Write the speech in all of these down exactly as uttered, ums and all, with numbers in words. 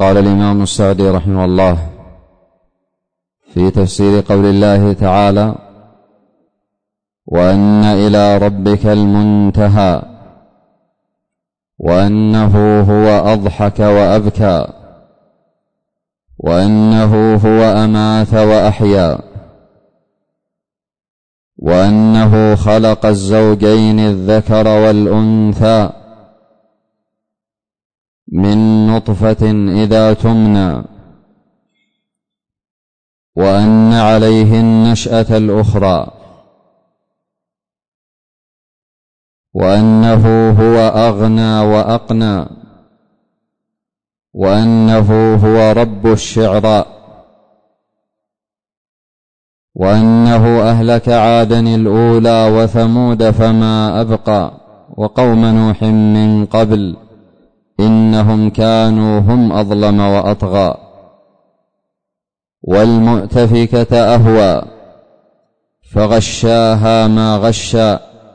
قال الإمام السعدي رحمه الله في تفسير قول الله تعالى: وأن إلى ربك المنتهى، وأنه هو أضحك وأبكى، وأنه هو أمات وأحيا، وأنه خلق الزوجين الذكر والأنثى من نطفة إذا تمنى، وأن عليه النشأة الأخرى، وأنه هو أغنى وأقنى، وأنه هو رب الشعراء، وأنه أهلك عادا الأولى وثمود فما أبقى، وقوم نوح من قبل إنهم كانوا هم أظلم وأطغى، والمؤتفكة أهوى فغشاها ما غشى،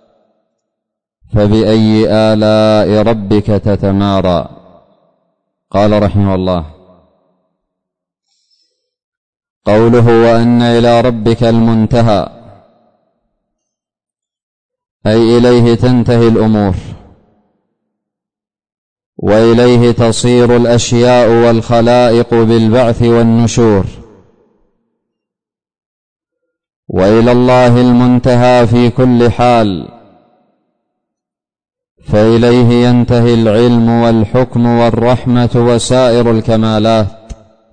فبأي آلاء ربك تتمارى. قال رحمه الله: قوله وأن إلى ربك المنتهى، أي إليه تنتهي الأمور، وإليه تصير الأشياء والخلائق بالبعث والنشور، وإلى الله المنتهى في كل حال، فإليه ينتهي العلم والحكم والرحمة وسائر الكمالات.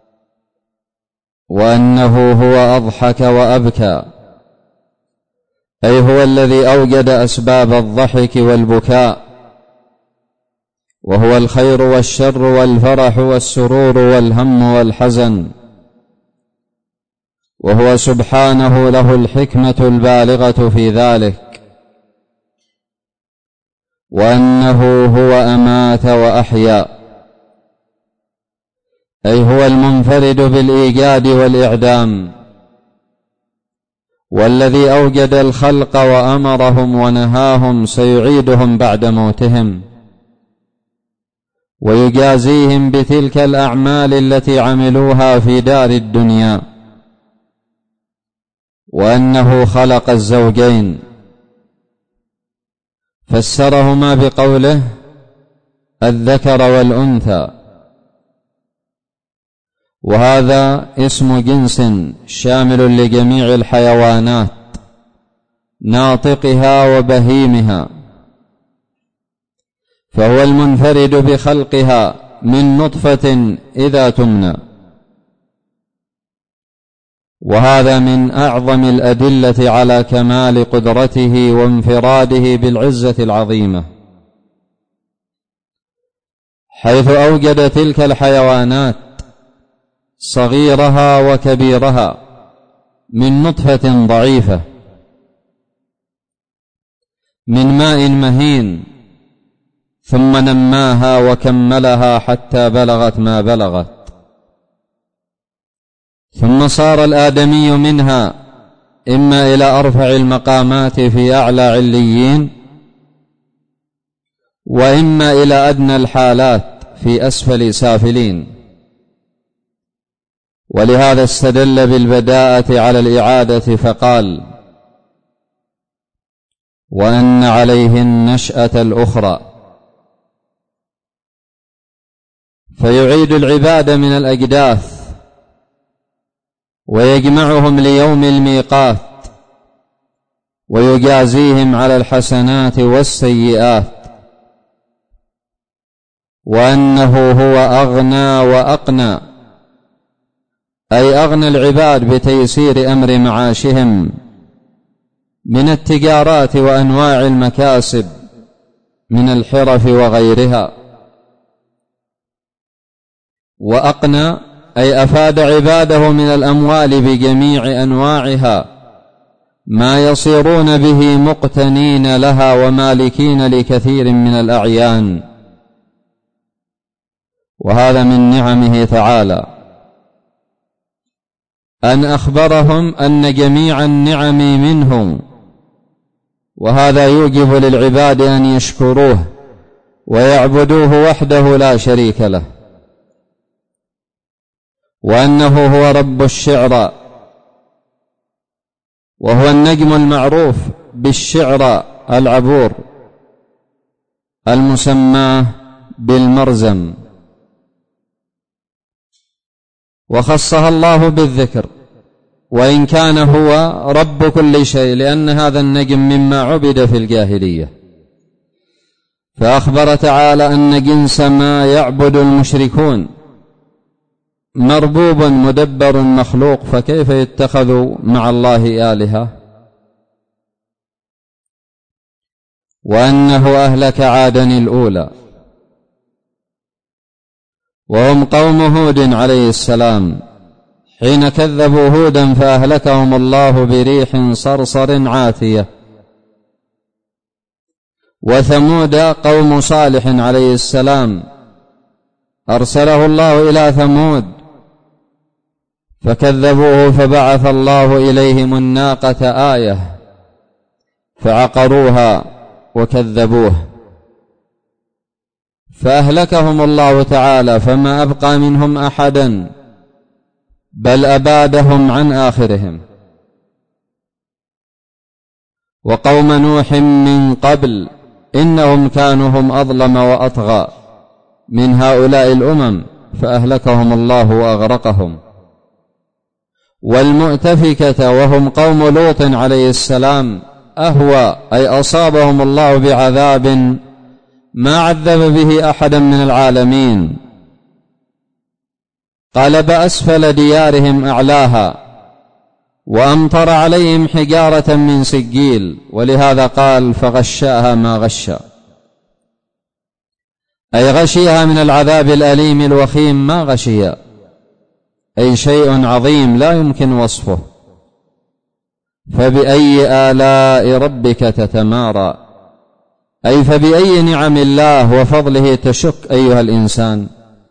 وأنه هو أضحك وأبكى، أي هو الذي أوجد أسباب الضحك والبكاء، وهو الخير والشر والفرح والسرور والهم والحزن، وهو سبحانه له الحكمة البالغة في ذلك. وأنه هو أمات وأحيا، أي هو المنفرد بالإيجاد والإعدام، والذي أوجد الخلق وأمرهم ونهاهم سيعيدهم بعد موتهم، ويجازيهم بتلك الأعمال التي عملوها في دار الدنيا. وأنه خلق الزوجين، فسرهما بقوله الذكر والأنثى، وهذا اسم جنس شامل لجميع الحيوانات ناطقها وبهيمها، فهو المنفرد بخلقها من نطفة إذا تمنى، وهذا من أعظم الأدلة على كمال قدرته وانفراده بالعزة العظيمة، حيث أوجد تلك الحيوانات صغيرها وكبيرها من نطفة ضعيفة من ماء مهين، ثم نماها وكملها حتى بلغت ما بلغت، ثم صار الآدمي منها إما إلى أرفع المقامات في أعلى عليين، وإما إلى أدنى الحالات في أسفل سافلين. ولهذا استدل بالبداءة على الإعادة فقال: وأن عليه النشأة الأخرى، فيعيد العباد من الأجداث ويجمعهم ليوم الميقات، ويجازيهم على الحسنات والسيئات. وأنه هو أغنى وأقنى، أي أغنى العباد بتيسير أمر معاشهم من التجارات وأنواع المكاسب من الحرف وغيرها. وأقنى أي أفاد عباده من الأموال بجميع أنواعها ما يصيرون به مقتنين لها ومالكين لكثير من الأعيان. وهذا من نعمه تعالى أن أخبرهم أن جميع النعم منه، وهذا يوجب للعباد أن يشكروه ويعبدوه وحده لا شريك له. وأنه هو رب الشعرى، وهو النجم المعروف بالشعرى العبور المسمى بالمرزم، وخصها الله بالذكر، وإن كان هو رب كل شيء، لأن هذا النجم مما عبد في الجاهلية. فأخبر تعالى أن جنس ما يعبد المشركون مربوب مدبر مخلوق، فكيف يتخذ مع الله آلهة؟ وأنه أهلك عادا الأولى وهم قوم هود عليه السلام، حين كذبوا هودا فأهلكهم الله بريح صرصر عاتية. وثمود قوم صالح عليه السلام، أرسله الله إلى ثمود فكذبوه فبعث الله إليهم الناقة آية فعقروها وكذبوه فأهلكهم الله تعالى، فما أبقى منهم أحدا بل أبادهم عن آخرهم. وقوم نوح من قبل إنهم كانوا هم أظلم وأطغى من هؤلاء الأمم فأهلكهم الله وأغرقهم. والمؤتفكة وهم قوم لوط عليه السلام أهوى، أي أصابهم الله بعذاب ما عذب به أحدا من العالمين، قلب أسفل ديارهم أعلاها وأمطر عليهم حجارة من سجيل، ولهذا قال فغشاها ما غشا، أي غشيها من العذاب الأليم الوخيم ما غشيها، أي شيء عظيم لا يمكن وصفه. فبأي آلاء ربك تتمارى، أي فبأي نعم الله وفضله تشك أيها الإنسان،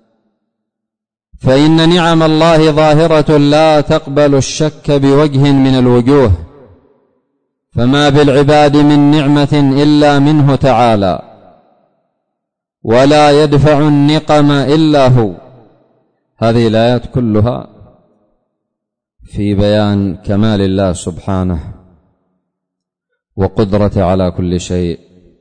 فإن نعم الله ظاهرة لا تقبل الشك بوجه من الوجوه، فما بالعباد من نعمة إلا منه تعالى، ولا يدفع النقم إلا هو. هذه الآيات كلها في بيان كمال الله سبحانه وقدرته على كل شيء،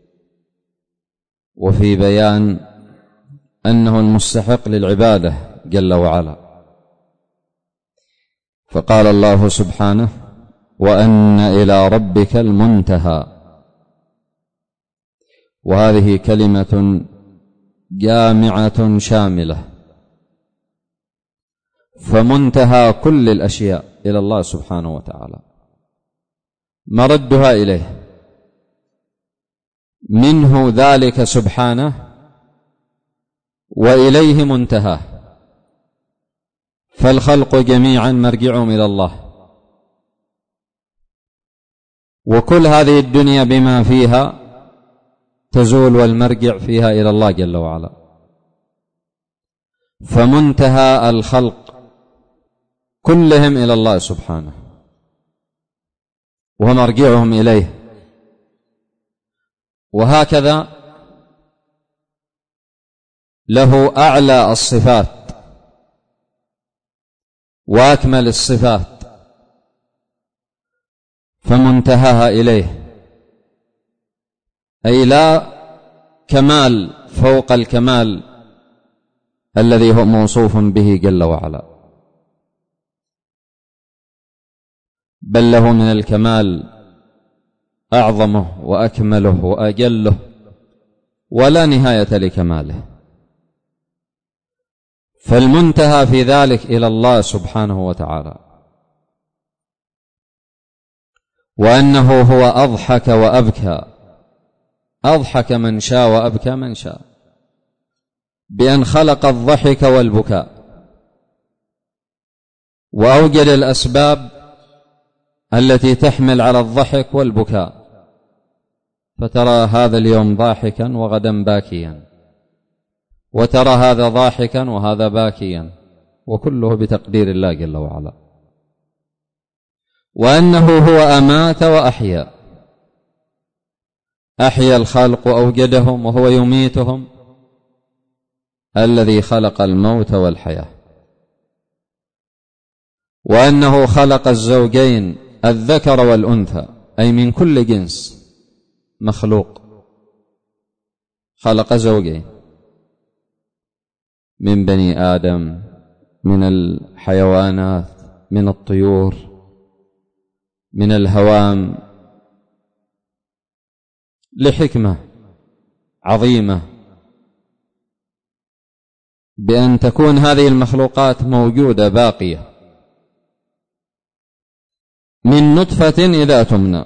وفي بيان أنه المستحق للعبادة جل وعلا. فقال الله سبحانه وأن إلى ربك المنتهى، وهذه كلمة جامعة شاملة، فمنتهى كل الأشياء إلى الله سبحانه وتعالى، مردها إليه، منه ذلك سبحانه وإليه منتهاه، فالخلق جميعا مرجعهم إلى الله، وكل هذه الدنيا بما فيها تزول والمرجع فيها إلى الله جل وعلا. فمنتهى الخلق كلهم إلى الله سبحانه ومرجعهم إليه. وهكذا له أعلى الصفات وأكمل الصفات، فمنتهاها إليه، أي لا كمال فوق الكمال الذي هو موصوف به جل وعلا، بل له من الكمال أعظمه وأكمله وأجله ولا نهاية لكماله. فالمنتهى في ذلك إلى الله سبحانه وتعالى، وأنه هو أضحك وأبكى، أضحك من شاء وأبكى من شاء، بأن خلق الضحك والبكاء وأوجد الأسباب التي تحمل على الضحك والبكاء، فترى هذا اليوم ضاحكا وغدا باكيا، وترى هذا ضاحكا وهذا باكيا، وكله بتقدير الله جل وعلا. وأنه هو أمات وأحيا، أحيا الخلق وأوجدهم وهو يميتهم، الذي خلق الموت والحياة. وأنه خلق الزوجين الذكر والأنثى، أي من كل جنس مخلوق خلق زوجين، من بني آدم، من الحيوانات، من الطيور، من الهوام، لحكمة عظيمة بأن تكون هذه المخلوقات موجودة باقية، من نطفة إذا تمنى،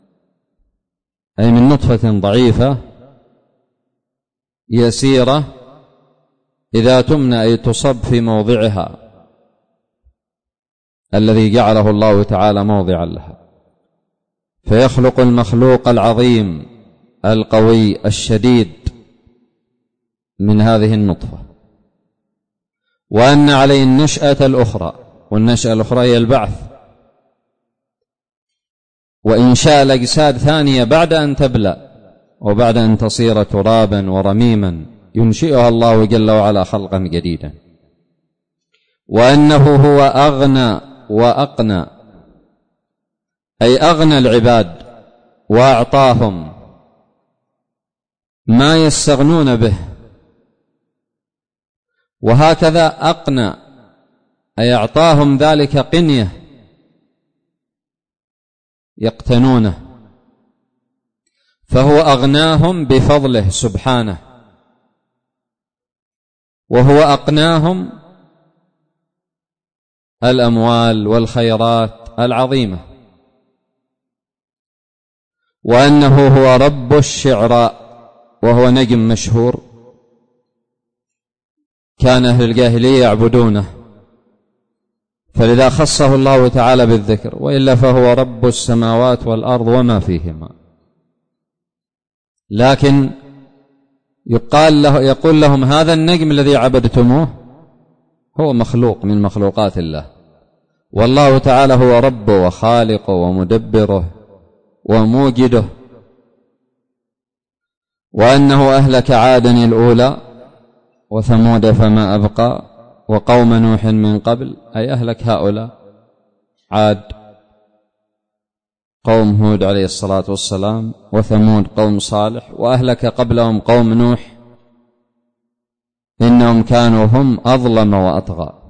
أي من نطفة ضعيفة يسيرة إذا تمنى، أي تصب في موضعها الذي جعله الله تعالى موضعا لها، فيخلق المخلوق العظيم القوي الشديد من هذه النطفة، وأن عليه النشأة الأخرى، والنشأة الأخرى هي البعث وإنشاء الأجساد ثانية بعد أن تبلى وبعد أن تصير ترابا ورميما ينشئها الله جل وعلا خلقا جديدا، وأنه هو أغنى وأقنى، أي أغنى العباد وأعطاهم ما يستغنون به، وهكذا أقنى أي أعطاهم ذلك قنية يقتنونه، فهو أغناهم بفضله سبحانه، وهو أقناهم الأموال والخيرات العظيمة، وأنه هو رب الشعراء، وهو نجم مشهور كان أهل الجاهلية يعبدونه، فلذا خصه الله تعالى بالذكر، وإلا فهو رب السماوات والأرض وما فيهما. لكن يقال له يقول لهم هذا النجم الذي عبدتموه هو مخلوق من مخلوقات الله، والله تعالى هو ربه وخالقه ومدبره وموجده، وأنه أهلك عادا الأولى وثمود فما أبقى وقوم نوح من قبل، أي أهلك هؤلاء عاد قوم هود عليه الصلاة والسلام، وثمود قوم صالح، وأهلك قبلهم قوم نوح إنهم كانوا هم أظلم وأطغى.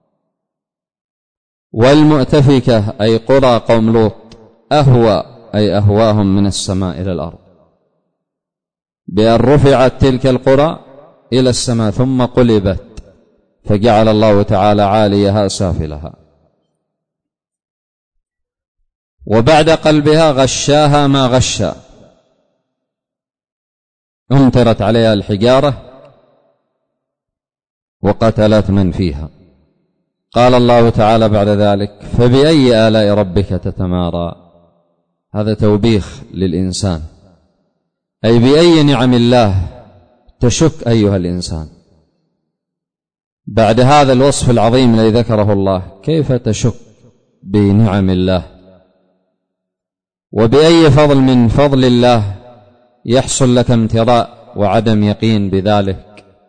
والمؤتفكة أي قرى قوم لوط أهوى أي أهواهم من السماء إلى الأرض، بأن رفعت تلك القرى إلى السماء ثم قلبت فجعل الله تعالى عاليها سافلها، وبعد قلبها غشاها ما غشا، امطرت عليها الحجارة وقتلت من فيها. قال الله تعالى بعد ذلك فبأي آلاء ربك تتمارى، هذا توبيخ للإنسان، أي بأي نعم الله تشك أيها الإنسان، بعد هذا الوصف العظيم الذي ذكره الله كيف تشك بنعم الله؟ وبأي فضل من فضل الله يحصل لك امتراء وعدم يقين بذلك؟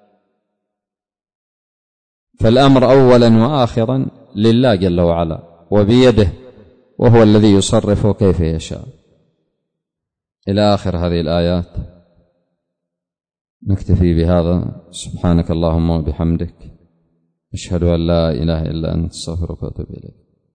فالأمر أولا وآخرا لله جل وعلا وبيده، وهو الذي يصرفه كيف يشاء. إلى آخر هذه الآيات. نكتفي بهذا. سبحانك اللهم وبحمدك، أشهد أن لا إله إلا أنت، أستغفرك وأتوب إليك.